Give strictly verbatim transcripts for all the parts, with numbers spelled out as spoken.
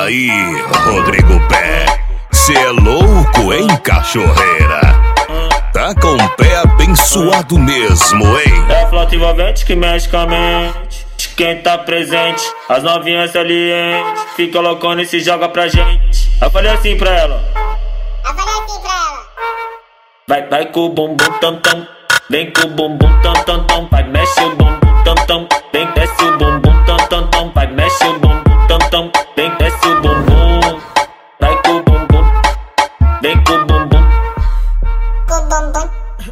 aí, Rodrigo Pé, cê é louco, hein, cachorreira? Tá com o pé abençoado mesmo, hein? É a flauta envolvente que mexe com a mente de quem tá presente. As novinhas salientes fica loucona e se joga pra gente. Eu falei assim pra ela, Eu falei assim pra ela. Vai, vai com o bumbum tam tam, vem com o bumbum tam tam tam, vai mexe o bumbum tam tam, vem desce o bumbum tam tam tam, vai mexe o bumbum tam tam, vem desce o bumbum, vai com o bumbum, vem com o bumbum, Com o bumbum.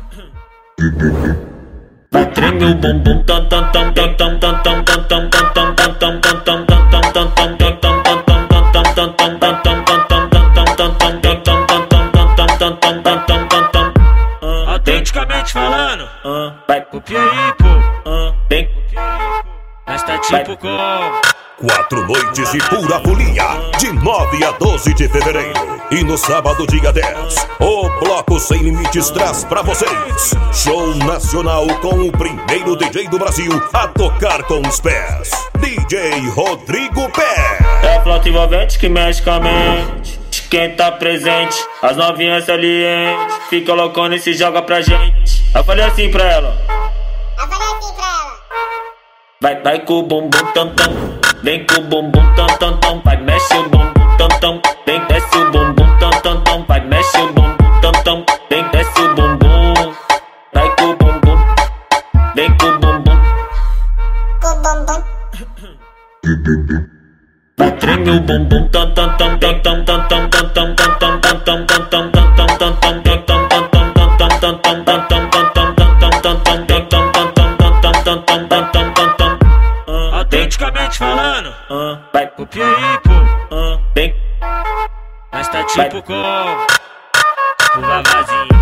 vai treme o bumbum tam tam tam tam tam tam tam tam tam tam tam tam tam tam tam tam tam tam Autenticamente falando, vai copia aí, pô. vem Nós tá tipo com Quatro noites de pura folia, de nove a doze de fevereiro. E no sábado, dia dez, o Bloco Sem Limites traz pra vocês show nacional com o primeiro D J do Brasil a tocar com os pés, D J Rodrigo Pé. É a flauta envolvente que mexe com a mente de quem tá presente. As novinhas salientes fica loucona e se joga pra gente. Eu falei assim pra ela, Eu falei assim pra ela. vai, vai com o bumbum tam tam, vem com o bumbum tam tam tam, vai mexe o bumbum tam tam, vem desce o bumbum tam tam tam, vai mexe o bumbum tam tam, vem desce o bumbum, vai com o bumbum, vem com o bumbum, Com o bumbum. vai treme o bumbum tam tam tam tam tam tam tam tam tam tam tam tam tam tam tam tam tam tam tam autenticamente falando, vai, copia aí, pô. vem, Nós tá tipo com o Vavazinho.